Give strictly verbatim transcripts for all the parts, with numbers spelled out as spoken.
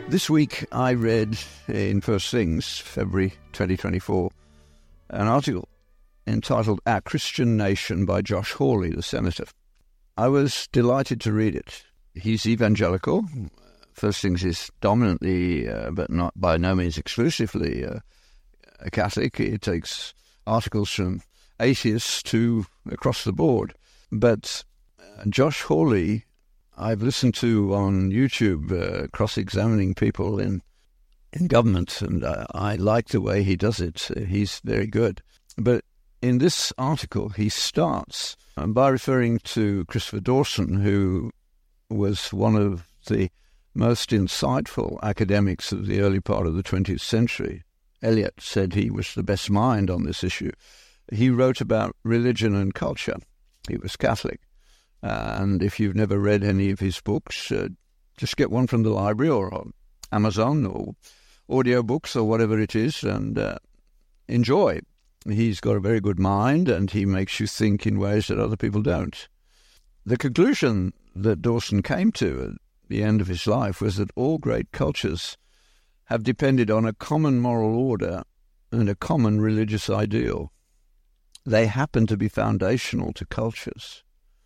This week I read in First Things, February twenty twenty-four, an article entitled Our Christian Nation by Josh Hawley, the senator. I was delighted to read it. He's evangelical. First Things is dominantly, uh, but not by no means exclusively, uh, a Catholic. It takes articles from atheists to across the board. But uh, Josh Hawley, I've listened to on YouTube, uh, cross-examining people in in government, and uh, I like the way he does it. He's very good. But in this article, he starts by referring to Christopher Dawson, who was one of the most insightful academics of the early part of the twentieth century. Eliot said he was the best mind on this issue. He wrote about religion and culture. He was Catholic. Uh, and if you've never read any of his books, uh, just get one from the library or on Amazon or audio books or whatever it is and uh, enjoy. He's got a very good mind and he makes you think in ways that other people don't. The conclusion that Dawson came to at the end of his life was that all great cultures have depended on a common moral order and a common religious ideal. They happen to be foundational to cultures.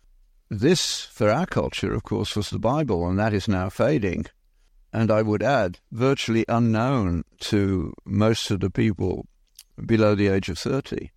This, for our culture, of course, was the Bible, and that is now fading. And I would add, virtually unknown to most of the people below the age of thirty.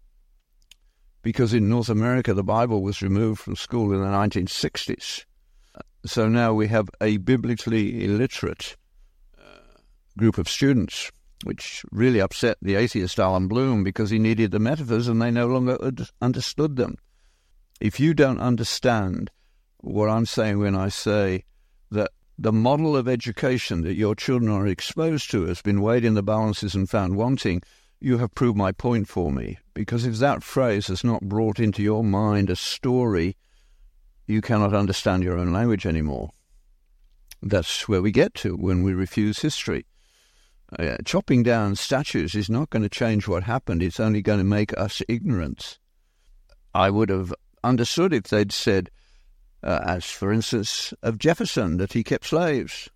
Because in North America, the Bible was removed from school in the nineteen sixties. So now we have a biblically illiterate uh, group of students, which really upset the atheist Alan Bloom because he needed the metaphors and they no longer understood them. If you don't understand what I'm saying when I say that the model of education that your children are exposed to has been weighed in the balances and found wanting, you have proved my point for me. Because if that phrase has not brought into your mind a story, you cannot understand your own language anymore. That's where we get to when we refuse history. Uh, chopping down statues is not going to change what happened. It's only going to make us ignorant. I would have understood if they'd said, uh, as for instance, of Jefferson, that he kept slaves.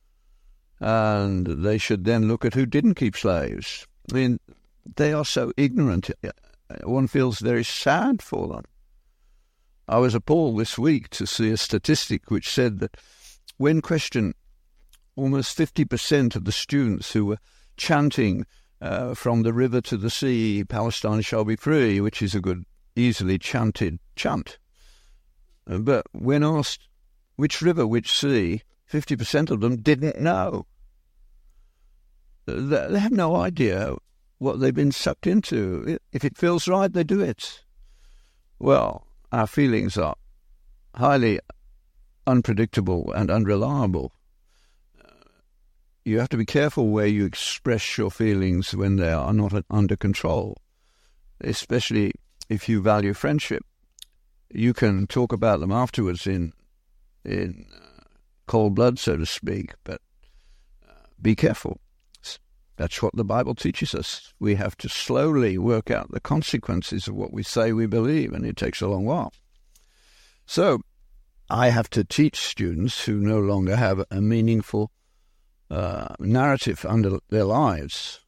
And they should then look at who didn't keep slaves. I mean, they are so ignorant. One feels very sad for them. I was appalled this week to see a statistic which said that when questioned, almost fifty percent of the students who were chanting uh, from the river to the sea, Palestine shall be free, which is a good, easily chanted chant. But when asked which river, which sea, fifty percent of them didn't know. They have no idea what they've been sucked into. If it feels right, they do it. Well, our feelings are highly unpredictable and unreliable. You have to be careful where you express your feelings when they are not under control, especially if you value friendship. You can talk about them afterwards in in uh, cold blood, so to speak, but uh, be careful. That's what the Bible teaches us. We have to slowly work out the consequences of what we say we believe, and it takes a long while. So I have to teach students who no longer have a meaningful uh, narrative under their lives.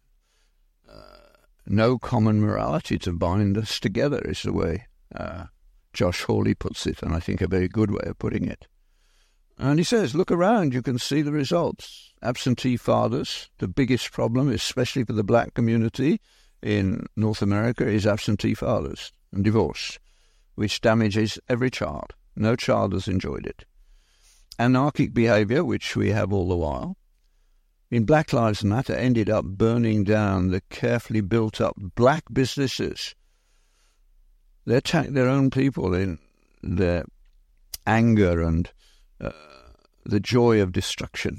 Uh, no common morality to bind us together is the way uh, Josh Hawley puts it, and I think a very good way of putting it. And he says, look around, you can see the results. Absentee fathers, the biggest problem, especially for the black community in North America, is absentee fathers and divorce, which damages every child. No child has enjoyed it. Anarchic behavior, which we have all the while. In Black Lives Matter, ended up burning down the carefully built-up black businesses. They attacked their own people in their anger and uh, the joy of destruction,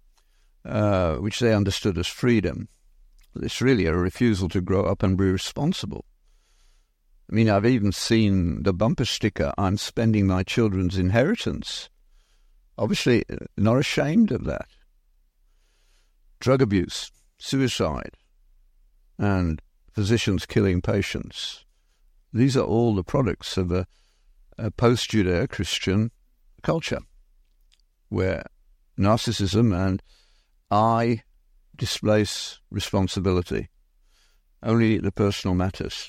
uh, which they understood as freedom. It's really a refusal to grow up and be responsible. I mean, I've even seen the bumper sticker, I'm spending my children's inheritance. Obviously, not ashamed of that. Drug abuse, suicide, and physicians killing patients. These are all the products of a, a post-Judeo-Christian culture where narcissism and I displace responsibility. Only the personal matters.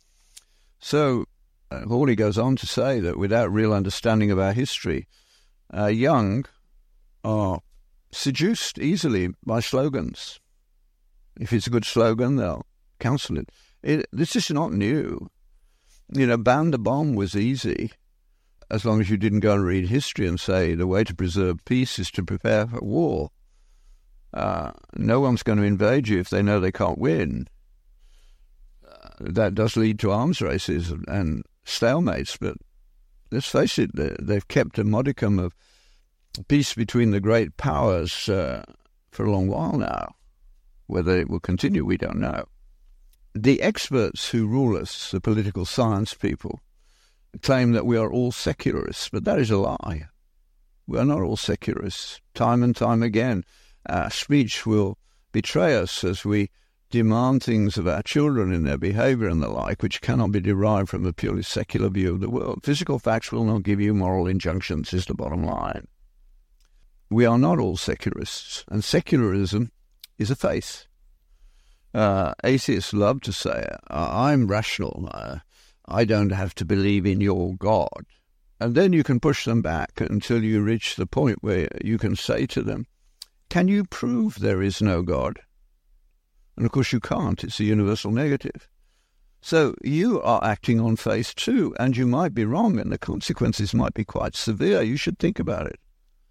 So, uh, Hawley goes on to say that without real understanding of our history, our young are seduced easily by slogans. If it's a good slogan, they'll counsel it. it this is not new. You know, ban the bomb was easy, as long as you didn't go and read history and say the way to preserve peace is to prepare for war. Uh, no one's going to invade you if they know they can't win. Uh, that does lead to arms races and stalemates, but let's face it, they've kept a modicum of peace between the great powers uh, for a long while now. Whether it will continue, we don't know. The experts who rule us, the political science people, claim that we are all secularists, but that is a lie. We are not all secularists. Time and time again, our speech will betray us as we demand things of our children in their behaviour and the like, which cannot be derived from a purely secular view of the world. Physical facts will not give you moral injunctions, is the bottom line. We are not all secularists, and secularism is a faith. Uh, atheists love to say, I'm rational, uh, I don't have to believe in your God. And then you can push them back until you reach the point where you can say to them, can you prove there is no God? And of course you can't, it's a universal negative. So you are acting on faith too, and you might be wrong, and the consequences might be quite severe. You should think about it.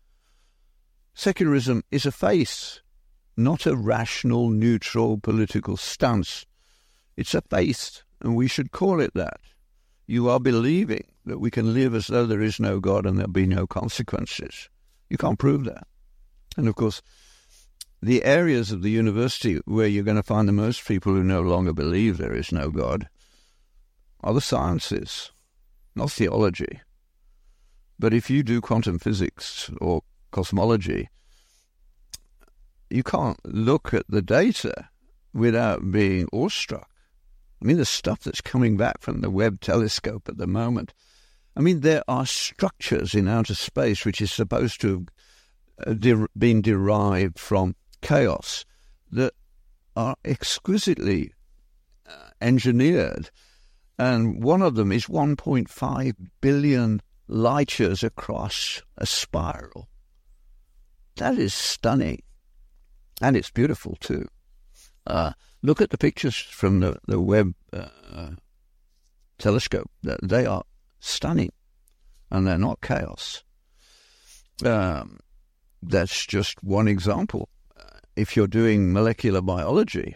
Secularism is a faith, not a rational, neutral political stance. It's a faith, and we should call it that. You are believing that we can live as though there is no God and there'll be no consequences. You can't prove that. And of course, the areas of the university where you're going to find the most people who no longer believe there is no God are the sciences, not theology. But if you do quantum physics or cosmology, you can't look at the data without being awestruck. I mean, the stuff that's coming back from the Webb telescope at the moment, I mean, there are structures in outer space which is supposed to have de- been derived from chaos that are exquisitely uh, engineered. And one of them is one point five billion light years across a spiral. That is stunning. And it's beautiful, too. Uh, look at the pictures from the, the Webb uh, telescope. They are stunning, and they're not chaos. Um, that's just one example. If you're doing molecular biology,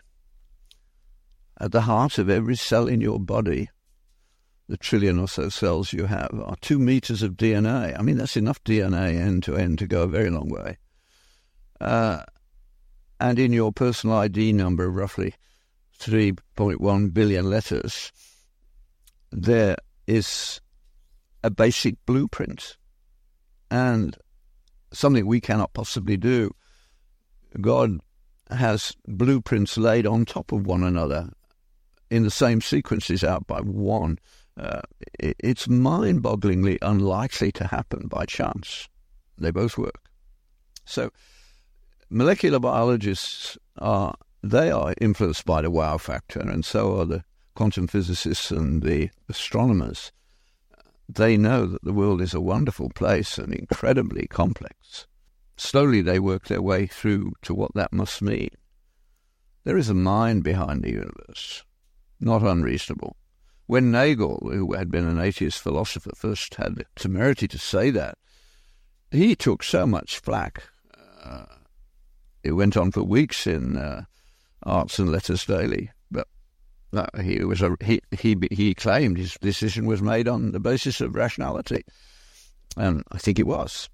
at the heart of every cell in your body, the trillion or so cells you have, are two meters of D N A. I mean, that's enough D N A end to end to go a very long way. Uh, and in your personal I D number, roughly three point one billion letters, there is a basic blueprint and something we cannot possibly do. God has blueprints laid on top of one another in the same sequences out by one. Uh, it, it's mind-bogglingly unlikely to happen by chance. They both work. So molecular biologists are, they are influenced by the wow factor, and so are the quantum physicists and the astronomers. They know that the world is a wonderful place and incredibly complex. Slowly they work their way through to what that must mean. There is a mind behind the universe, not unreasonable. When Nagel, who had been an atheist philosopher, first had the temerity to say that, he took so much flack. Uh, it went on for weeks in uh, Arts and Letters Daily, but uh, he was a, he, he he claimed his decision was made on the basis of rationality, and I think it was.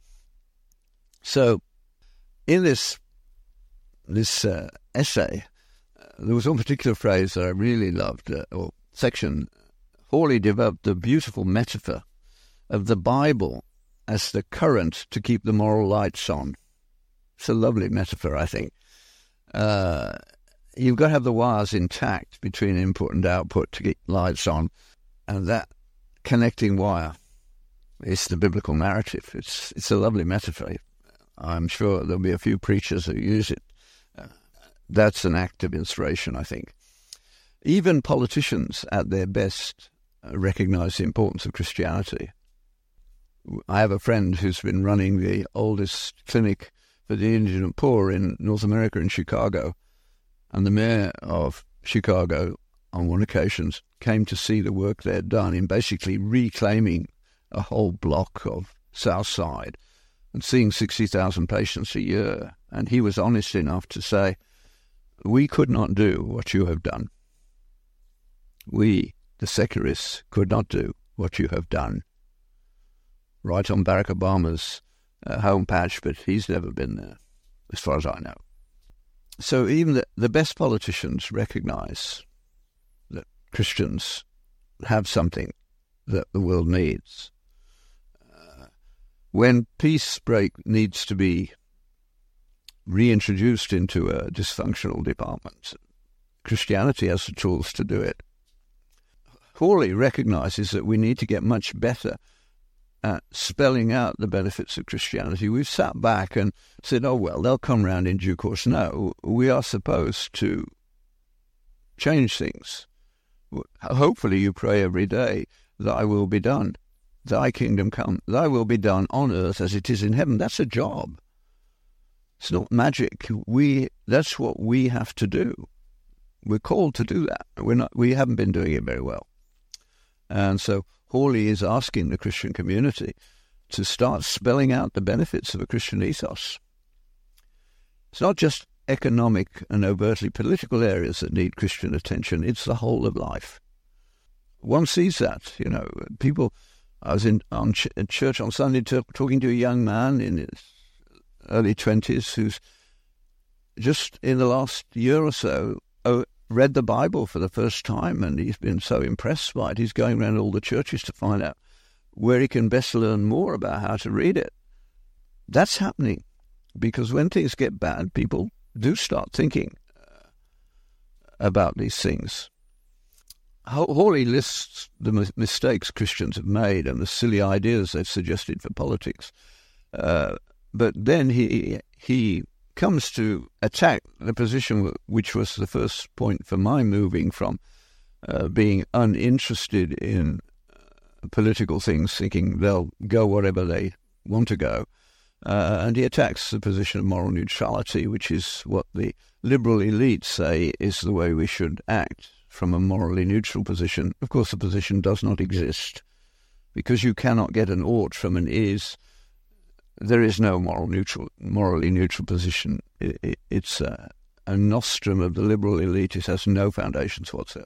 So, in this this uh, essay, uh, there was one particular phrase that I really loved, uh, or section. Hawley developed the beautiful metaphor of the Bible as the current to keep the moral lights on. It's a lovely metaphor, I think. Uh, you've got to have the wires intact between input and output to keep lights on, and that connecting wire is the biblical narrative. It's it's a lovely metaphor. I'm sure there'll be a few preachers who use it That's an act of inspiration, I think. Even politicians at their best recognize the importance of Christianity. I have a friend who's been running the oldest clinic for the indigent poor in North America, in Chicago, and the mayor of Chicago, on one occasion, came to see the work they'd done in basically reclaiming a whole block of South Side and seeing sixty thousand patients a year. And he was honest enough to say, we could not do what you have done. We, the secularists, could not do what you have done. Right on Barack Obama's uh, home patch, but he's never been there, as far as I know. So even the, the best politicians recognize that Christians have something that the world needs. Uh, when peace break needs to be reintroduced into a dysfunctional department, Christianity has the tools to do it. Hawley recognizes that we need to get much better at spelling out the benefits of Christianity. We've sat back and said, oh, well, they'll come round in due course. No, we are supposed to change things. Hopefully you pray every day, thy will be done, thy kingdom come, thy will be done on earth as it is in heaven. That's a job. It's not magic. We That's what we have to do. We're called to do that. We're not. We haven't been doing it very well. And so Hawley is asking the Christian community to start spelling out the benefits of a Christian ethos. It's not just economic and overtly political areas that need Christian attention. It's the whole of life. One sees that, you know. People, I was in on ch- at church on Sunday t- talking to a young man in his early twenties who's just in the last year or so oh, read the Bible for the first time, and he's been so impressed by it. He's going around all the churches to find out where he can best learn more about how to read it. That's happening because when things get bad, people do start thinking uh, about these things. Hawley lists the m- mistakes Christians have made and the silly ideas they've suggested for politics. Uh, but then he he comes to attack the position which was the first point for my moving from uh, being uninterested in uh, political things, thinking they'll go wherever they want to go. Uh, and he attacks the position of moral neutrality, which is what the liberal elites say is the way we should act, from a morally neutral position. Of course, the position does not exist. Because you cannot get an ought from an is, there is no moral neutral, morally neutral position. It, it, it's a, a nostrum of the liberal elite. It has no foundations whatsoever.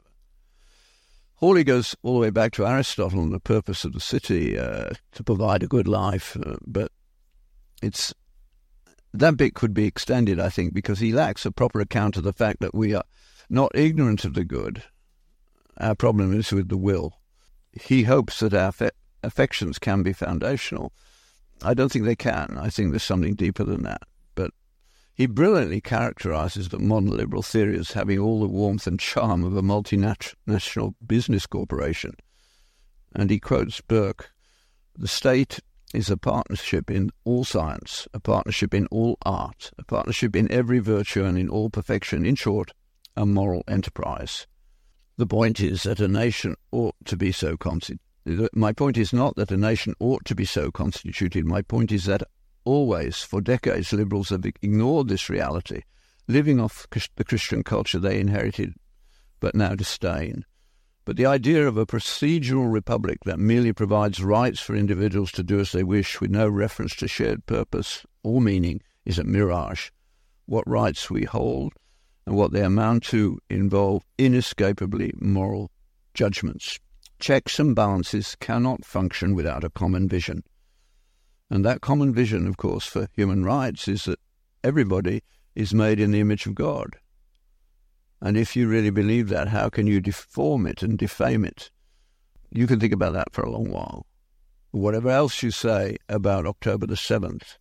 Hawley goes all the way back to Aristotle and the purpose of the city, uh, to provide a good life. Uh, but it's that bit could be extended, I think, because he lacks a proper account of the fact that we are not ignorant of the good. Our problem is with the will. He hopes that our fe- affections can be foundational. I don't think they can. I think there's something deeper than that. But he brilliantly characterizes the modern liberal theory as having all the warmth and charm of a multinational business corporation. And he quotes Burke, "The state is a partnership in all science, a partnership in all art, a partnership in every virtue and in all perfection. In short, a moral enterprise. The point is that a nation ought to be so constituted. My point is not that a nation ought to be so constituted. My point is that always, for decades, liberals have ignored this reality, living off the Christian culture they inherited but now disdain. But the idea of a procedural republic that merely provides rights for individuals to do as they wish with no reference to shared purpose or meaning is a mirage. What rights we hold and what they amount to involve inescapably moral judgments. Checks and balances cannot function without a common vision. And that common vision, of course, for human rights is that everybody is made in the image of God. And if you really believe that, how can you deform it and defame it? You can think about that for a long while. Whatever else you say about October the seventh,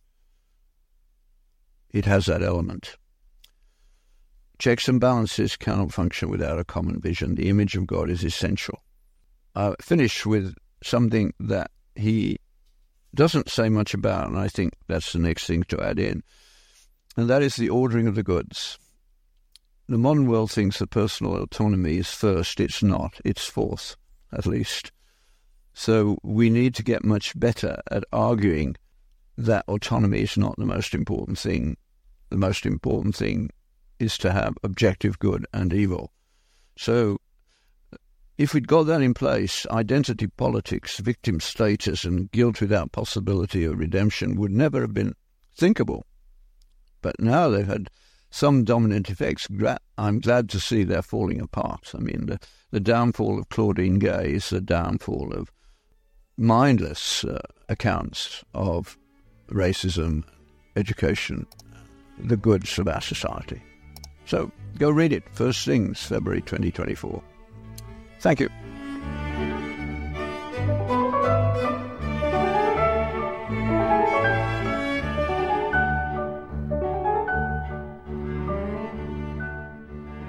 it has that element. Checks and balances cannot function without a common vision. The image of God is essential. I'll finish with something that he doesn't say much about, and I think that's the next thing to add in, and that is the ordering of the goods. the modern world thinks that personal autonomy is first. It's not. It's fourth, at least. So we need to get much better at arguing that autonomy is not the most important thing. The most important thing is to have objective good and evil. So if we'd got that in place, identity politics, victim status, and guilt without possibility of redemption would never have been thinkable. But now they've had some dominant effects. I'm glad to see they're falling apart. I mean, the, the downfall of Claudine Gay is the downfall of mindless uh, accounts of racism, education, the goods of our society. So go read it. First Things, February twenty twenty-four. Thank you.